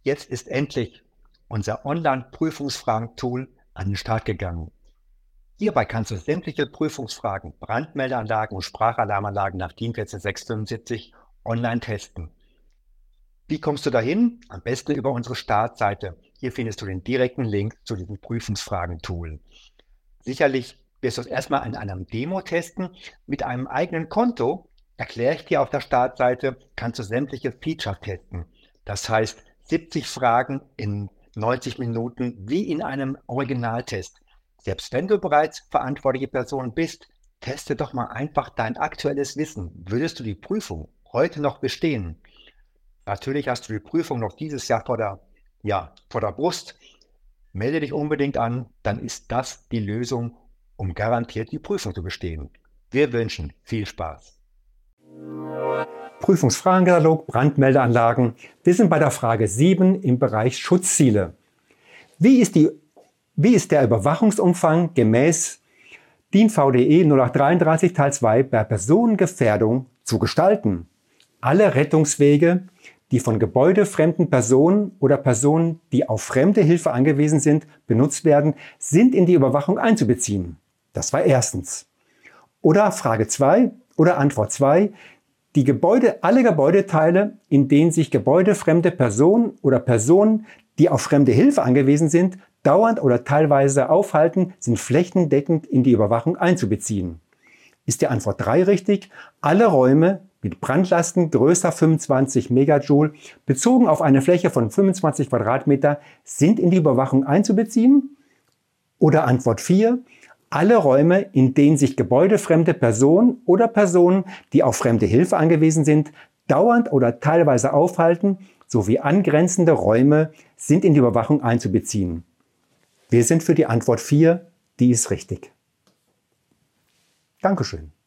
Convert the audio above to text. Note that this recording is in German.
Jetzt ist endlich unser Online-Prüfungsfragen-Tool an den Start gegangen. Hierbei kannst du sämtliche Prüfungsfragen, Brandmeldeanlagen und Sprachalarmanlagen nach DIN 14675 online testen. Wie kommst du dahin? Am besten über unsere Startseite. Hier findest du den direkten Link zu diesem Prüfungsfragen-Tool. Sicherlich wirst du es erstmal in einem Demo testen. Mit einem eigenen Konto, erkläre ich dir auf der Startseite, kannst du sämtliche Features testen. Das heißt, 70 Fragen in 90 Minuten wie in einem Originaltest. Selbst wenn du bereits verantwortliche Person bist, teste doch mal einfach dein aktuelles Wissen. Würdest du die Prüfung heute noch bestehen? Natürlich hast du die Prüfung noch dieses Jahr vor der Brust. Melde dich unbedingt an, dann ist das die Lösung, um garantiert die Prüfung zu bestehen. Wir wünschen viel Spaß. Prüfungsfragenkatalog, Brandmeldeanlagen. Wir sind bei der Frage 7 im Bereich Schutzziele. Wie ist der Überwachungsumfang gemäß DIN VDE 0833 Teil 2 bei Personengefährdung zu gestalten? Alle Rettungswege, die von gebäudefremden Personen oder Personen, die auf fremde Hilfe angewiesen sind, benutzt werden, sind in die Überwachung einzubeziehen. Das war erstens. Oder Frage 2 oder Antwort 2. Alle Gebäudeteile, in denen sich gebäudefremde Personen oder Personen, die auf fremde Hilfe angewiesen sind, dauernd oder teilweise aufhalten, sind flächendeckend in die Überwachung einzubeziehen. Ist die Antwort 3 richtig? Alle Räume mit Brandlasten größer 25 Megajoule bezogen auf eine Fläche von 25 Quadratmeter sind in die Überwachung einzubeziehen? Oder Antwort 4? Alle Räume, in denen sich gebäudefremde Personen oder Personen, die auf fremde Hilfe angewiesen sind, dauernd oder teilweise aufhalten, sowie angrenzende Räume sind in die Überwachung einzubeziehen. Wir sind für die Antwort 4, die ist richtig. Dankeschön.